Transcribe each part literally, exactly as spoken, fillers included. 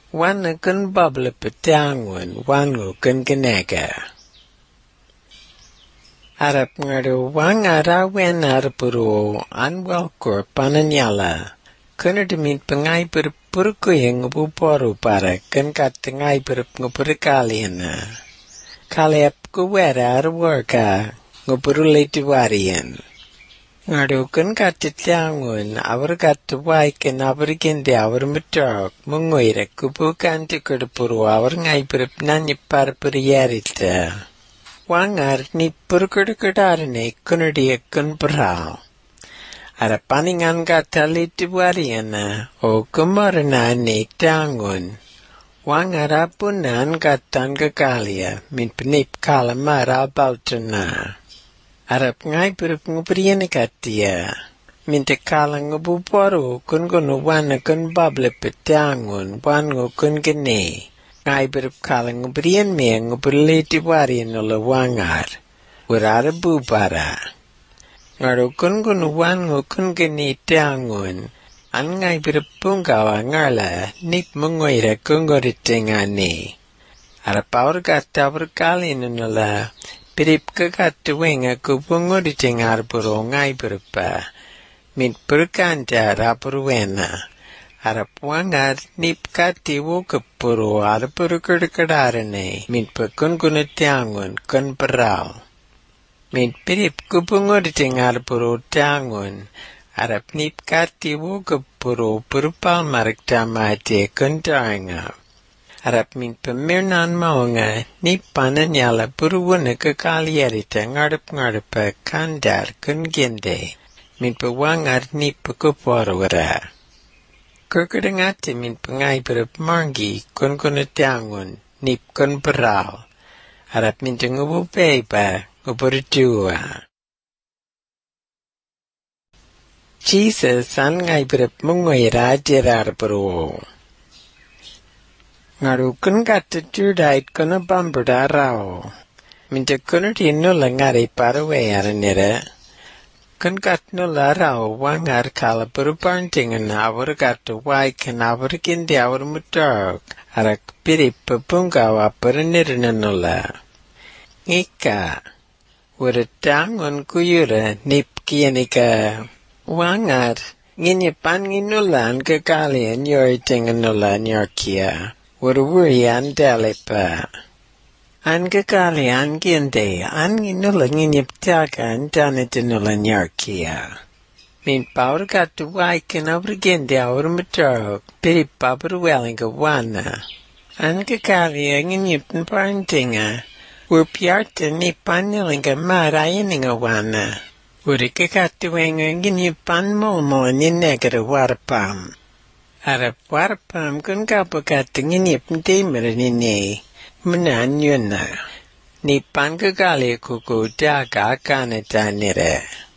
Wana kun bubble petangwan wangu kun genega. Arap ngadu wang arawen arapuru anwalkor pananyala. Kuna demit pengai berpurku yang ngupuporu para kun katengai berpngupurikaliana. Kaliap kuwera arwarka ngupurulitiwarian. Ngadu kun katityangun awar katuwai ken awarikende awar mutarok mungoire kupukan tikudupuru awar ngai berpnanya parpuriyarita. Wangar ni purkudukudarane kunudia kun perau. Ada paningan katalitiwariana o kumarana ne tangun. Wangar apunan katan kekalia min penip kalamara baltuna. Arap ngai perup ngupriyan katia. Minta kalang ngubuparu kun kunu wana kun bable petangun wangu kun gene. Ngai perup kalang ngupriyan me ngupurliti warian ola wangar. Urara bubara. Ngaru kun kunu wangu kun gene tangun. An ngai perup pungkawa ngarla nip mungoira kungoritingane. Arap aur kata berkalin ola. Pirip kakatuwenga kupunguriting arburo ngai berupa. Min perkanta rapuruena. Arap wangar nip kati wukapuru arapurukurakarane. Min pekunkunatiangun kun perau. Min pirip kupunguriting arburo tangun. Arap nip kati wukapuru purupal mariktamate kun taringa. Arap min pemirnan maunga ni pananyala puruwana kakalierita ngarap ngarapa kandar kun gende min pewangar ni pekuporwara. Kurkudangati min pengai berap margi kun kunatiangun nip kun perau. Arap min tengubu peipa ngupuritua. Jesus an ngai berap mungoira jirar peruo. Ngaru kun kata jurdait kuna bamberda rao. Minta kuna tinula ngari parawe aranira. Kun kata nula rao wangar kala perupantingan awar kata wai kan awar kindi awar mutarok. Arak pirip pepungkawa paranirana nula. Ngika. Waratangon kuyura nip kianika. Wangar. Nginyipan nginulan kekalian yoritingan nula nyorkia. Wurwuri an dalipa. An kakali an ginde, an ginula nginyiptaka an danitinula nyarkia. Min paur katu waikin over ginde over matarok, piri papur wellinga wana. An kakali an nginyiptan parentinga, wur piarta ni panilinga marayininga wana. Wuri kakatu wenga nginyipan mulmula ni negara warpam. Arap warpam kun kapakata nginip ndimara nini menan yuna. Nipan kagali kuku daga akana tanira.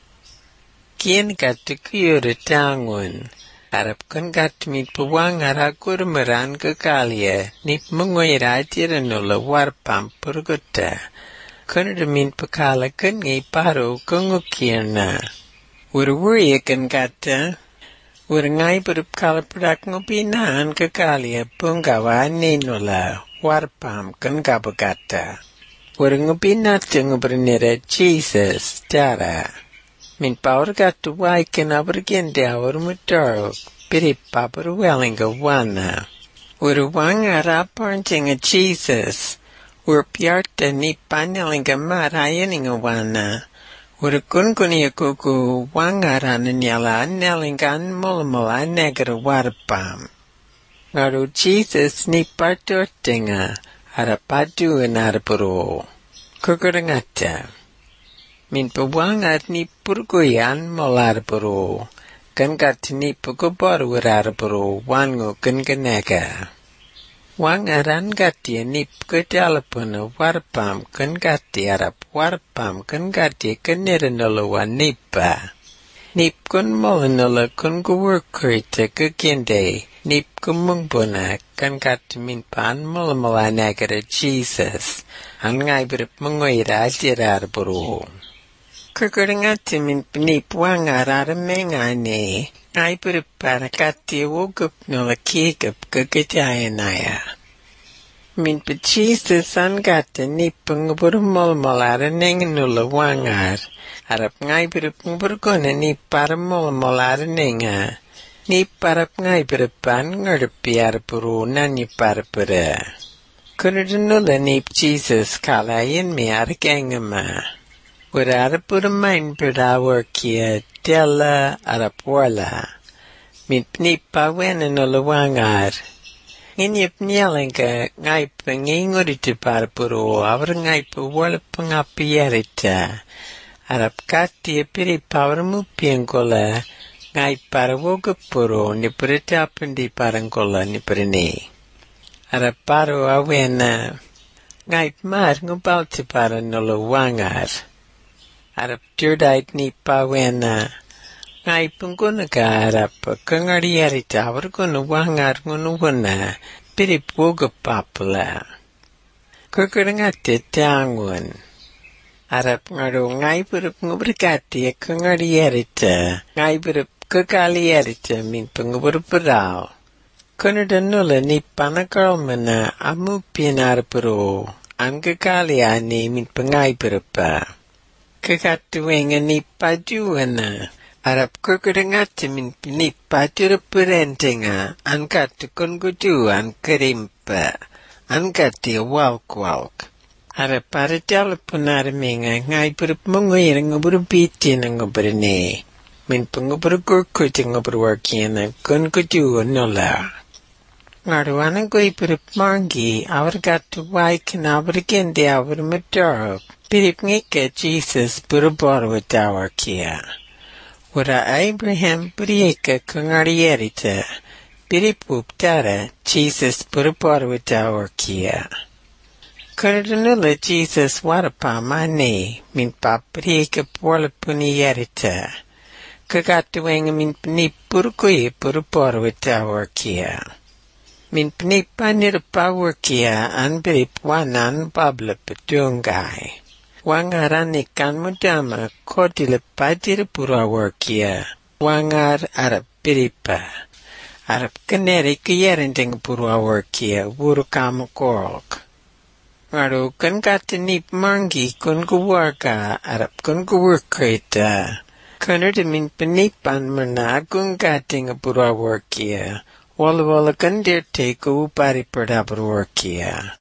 Kien kata kuyura tangun. Arap kun katamit pawang arakurmaran kagalia nip mungoira tiranula warpam purguta. Kunadamin pakala kun ngay paro kungukirna. Wurwuri kan kata. Urangai berup kala produk ngupinan kekalia punggawa ninula warpam kan kabagata. Urang ngupinat jeng bernira Jesus dara. Min paur gatu wai kena bergende awar mutarok pirip papur wellinga wana. Uruwang arapar jeng Jesus. Urpiarta ni panelinga marayaninga wana. Urukun kunia kuku wangaran nyala nelingan mulmula negara warpam. Ngaru Jesus ni partortinga arapadu narapuru. Kukudangata. Min pawangat ni purguyan molarapuru. Kan kat ni pukubaru arapuru wangu kan kanega. Wangaran gati nip kedalapuna warpam kan gati arap warpam kan gati keniranulawa nipa. Nip kun molanula kun kuwurkurita kagende nip kumungbuna kan gati minpan mulamala nagara Jesus. Ang ngay berap mengoira dirarburu. Kukudangati min nip wangarara mengane Ngai piripana kati wogup nola kigup gagajayanaya. Min pachista sangata nipang burmolmolara nenganula wangar. Arap ngai piripungburgona nipara molmolara nenga. Niparap ngai piripan ngarpiar puru nani parpura. Kunadanula nip Jesus kalayan mi argangama. Wara puramain pirawa kia della arapwala. Min pnipa wena nula wangar. Inyip nyalenga ngai pangingurita parpuru avra ngai pawala pangapiyarita. Arap kati piri pawramu piangola ngai parawoga puru ni peritapundi parangola ni perini. Arap paru awena ngai mar ngubalti para nula wangar. Arap turdait ni pawena ngai pungunaga arap kangariyarita awarguna wangar ngunuwana piripwoga papula. Kukurangate tangun. Arap ngaro ngai pirip ngubrikati kangariyarita ngai pirip kakaliyarita min panguburaparao. Kunadanula ni panakarmana amu pinarapuro angkakaliyani min pangai pirapa. Kakatuwenga ni pajuana. Arap kukurangati min ni pajurapurentinga ankatu kunguduan karimpa ankati walk-walk. Arap paratala punaraminga ngai purup mungwira nguburubitin nguburane. Min panguburakurkuti nguburwarkiana kunguduan nula. Ngaruana gui purup mangi awargatu waikin awargindi awarmadarab. Pirip ngika Jesus burubarwa dawarkia. Wara Abraham burieka kungariyarita. Pirip uptara Jesus burubarwa dawarkia. Kunadanula Jesus warapa mani min papurieka porla puniyarita. Kagatuwenga min panip burukuya burubarwa dawarkia. Min panip nirapawarkia an pirip wanan babla patungay. Wangar anikan mudama kodila padira purawarkia. Wangar arap piripa. Arap kaneri kayarinding purawarkia wurukama korok. Ngaru kan katanip mangi kun guwarka arap kun guwarkita. Kunarda min panipan mana kun kating purawarkia. Wala wala kan dirte ku upari padabarwarkia.